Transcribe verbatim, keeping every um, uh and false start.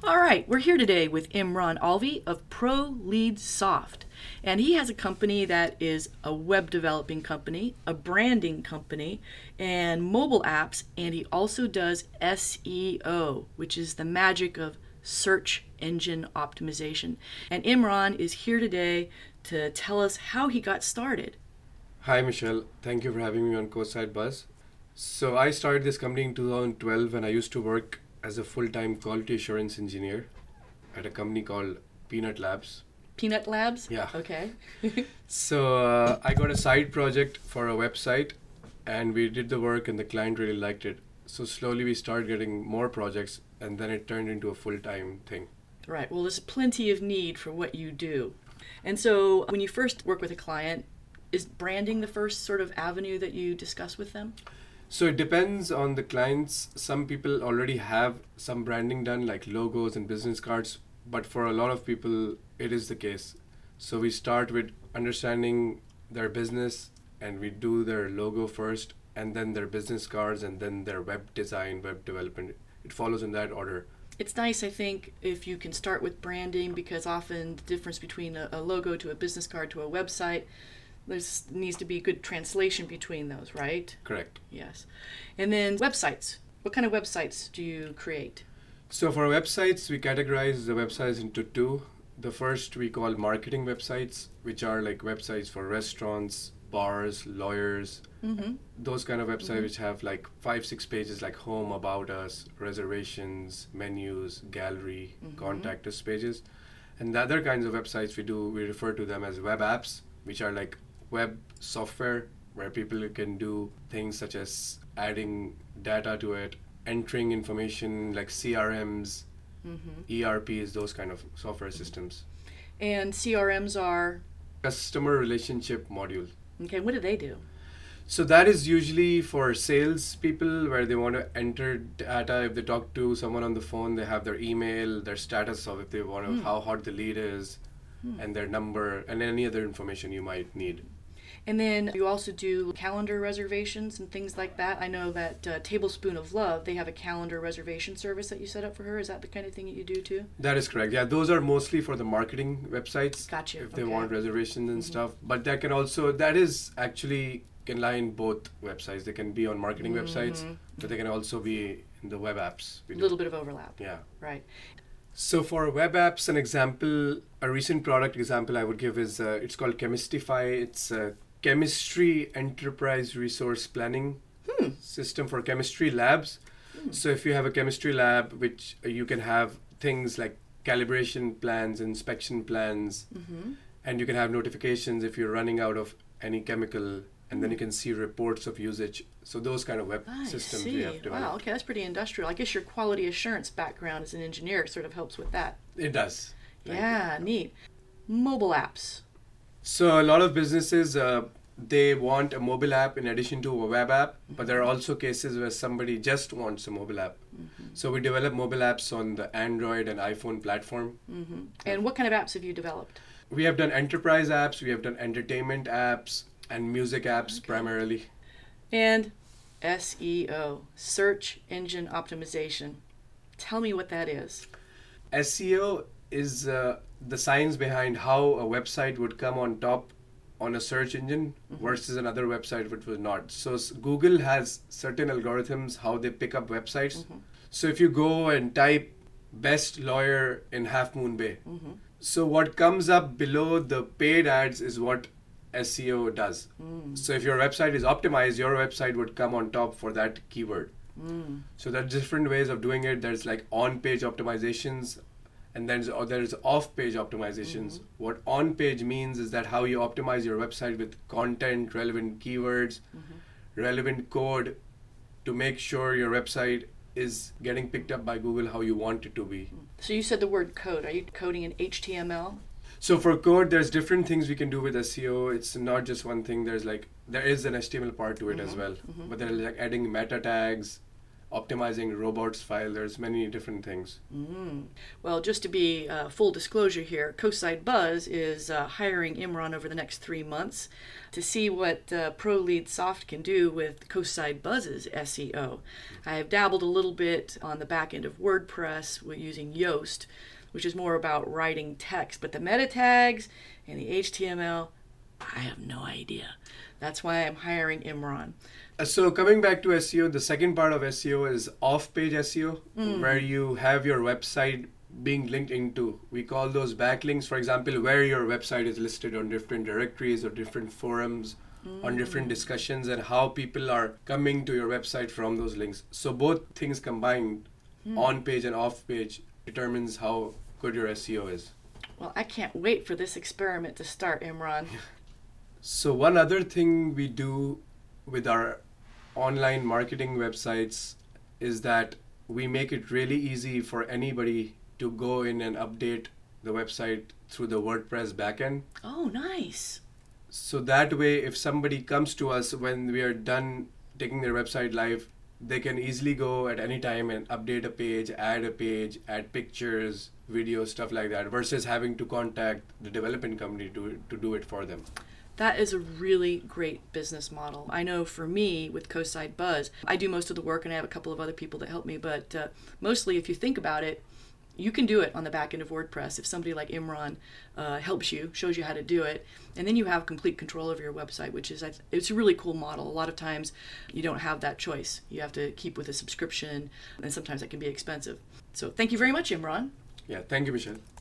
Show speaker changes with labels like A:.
A: All right, we're here today with Imran Alvi of ProLeadSoft. And he has a company that is a web developing company, a branding company, and mobile apps. And he also does S E O, which is the magic of search engine optimization. And Imran is here today to tell us how he got started.
B: Hi, Michelle. Thank you for having me on CoSide Buzz. So I started this company in two thousand twelve when I used to work as a full-time quality assurance engineer at a company called Peanut Labs.
A: Peanut Labs?
B: Yeah.
A: Okay.
B: So uh, I got a side project for a website and we did the work and the client really liked it. So slowly we started getting more projects and then it turned into a full-time thing.
A: Right. Well, there's plenty of need for what you do. And so when you first work with a client, is branding the first sort of avenue that you discuss with them?
B: So it depends on the clients. Some people already have some branding done, like logos and business cards, but for a lot of people, it is the case. So we start with understanding their business and we do their logo first, and then their business cards, and then their web design, web development. It follows in that order.
A: It's nice, I think, if you can start with branding, because often the difference between a, a logo to a business card to a website, there needs to be good translation between those, right?
B: Correct.
A: Yes. And then websites. What kind of websites do you create?
B: So for websites, we categorize the websites into two. The first we call marketing websites, which are like websites for restaurants, bars, lawyers,
A: Mm-hmm.
B: those kind of websites
A: Mhm.
B: which have like five, six pages like home, about us, reservations, menus, gallery,
A: Mhm.
B: contact us pages. And the other kinds of websites we do, we refer to them as web apps, which are like web software where people can do things such as adding data to it, entering information like C R Ms,
A: Mm-hmm.
B: E R Ps, those kind of software systems.
A: And C R Ms are,
B: Customer relationship module.
A: okay, what do they do?
B: So that is usually for sales people where they want to enter data. If they talk to someone on the phone, they have their email, their status of if they want to,
A: Hmm.
B: how hot the lead is,
A: Hmm.
B: and their number, and any other information you might need.
A: And then you also do calendar reservations and things like that. I know that uh, Tablespoon of Love, they have a calendar reservation service that you set up for her. Is that the kind of thing that you do too?
B: That is correct. Yeah, those are mostly for the marketing websites.
A: Gotcha.
B: If they
A: Okay.
B: want reservations and
A: Mhm.
B: stuff. But that can also, that is actually can lie in both websites. They can be on marketing websites,
A: Mhm.
B: but they can also be in the web apps.
A: A
B: we do.
A: little bit of overlap.
B: Yeah.
A: Right.
B: So for web apps, an example, a recent product example I would give is uh, it's called Chemistify. It's a chemistry enterprise resource planning
A: Hmm.
B: system for chemistry labs.
A: Hmm.
B: So if you have a chemistry lab, which uh, you can have things like calibration plans, inspection plans,
A: Mm-hmm.
B: and you can have notifications if you're running out of any chemical, and then you can see reports of usage. So those kind of web
A: I
B: systems
A: see.
B: we have developed.
A: Wow, okay, that's pretty industrial. I guess your quality assurance background as an engineer sort of helps with that.
B: It does. Thank you.
A: Yeah, neat. Mobile apps.
B: So a lot of businesses, uh, they want a mobile app in addition to a web app, but there are also cases where somebody just wants a mobile app.
A: Mm-hmm.
B: So we develop mobile apps on the Android and iPhone platform.
A: Mm-hmm. And what kind of apps have you developed?
B: We have done enterprise apps, we have done entertainment apps, and music apps
A: Okay.
B: primarily.
A: And S E O, search engine optimization. Tell me what that is.
B: S E O is uh, the science behind how a website would come on top on a search engine
A: Mhm.
B: versus another website which was not. So s- Google has certain algorithms how they pick up websites.
A: Mhm.
B: So if you go and type best lawyer in Half Moon Bay,
A: Mm-hmm.
B: so what comes up below the paid ads is what S E O does.
A: Mm.
B: So if your website is optimized, your website would come on top for that keyword.
A: Mm.
B: So there are different ways of doing it. There's like on-page optimizations, and then there's, or there's off-page optimizations.
A: Mhm.
B: What on-page means is that how you optimize your website with content, relevant keywords,
A: Mm-hmm.
B: relevant code to make sure your website is getting picked up by Google how you want it to be.
A: So you said the word code. Are you coding in H T M L?
B: So for code, there's different things we can do with S E O. It's not just one thing. There's like, there is an H T M L part to it as
A: Mhm,
B: well.
A: mhm.
B: But there's like adding meta tags, optimizing robots file. There's many different things.
A: Mm. Well, just to be uh, full disclosure here, Coastside Buzz is uh, hiring Imran over the next three months to see what uh, ProLeadSoft can do with Coastside Buzz's S E O. I have dabbled a little bit on the back end of WordPress with using Yoast, which is more about writing text, but the meta tags and the H T M L, I have no idea. That's why I'm hiring Imran.
B: Uh, So coming back to S E O, the second part of S E O is off-page S E O,
A: Mm.
B: where you have your website being linked into. We call those backlinks, for example, where your website is listed on different directories or different forums, on different discussions, and how people are coming to your website from those links. So both things combined, on-page and off-page, determines how good your S E O is.
A: Well, I can't wait for this experiment to start, Imran.
B: So one other thing we do with our online marketing websites is that we make it really easy for anybody to go in and update the website through the WordPress backend.
A: Oh, nice.
B: So that way, if somebody comes to us when we are done taking their website live, they can easily go at any time and update a page, add a page, add pictures, videos, stuff like that, versus having to contact the development company to, to do it for them.
A: That is a really great business model. I know for me with Coastside Buzz, I do most of the work and I have a couple of other people that help me, but uh, mostly if you think about it, you can do it on the back end of WordPress if somebody like Imran uh, helps you, shows you how to do it, and then you have complete control over your website, which is, it's a really cool model. A lot of times you don't have that choice. You have to keep with a subscription, and sometimes that can be expensive. So thank you very much, Imran.
B: Yeah, thank you, Michelle.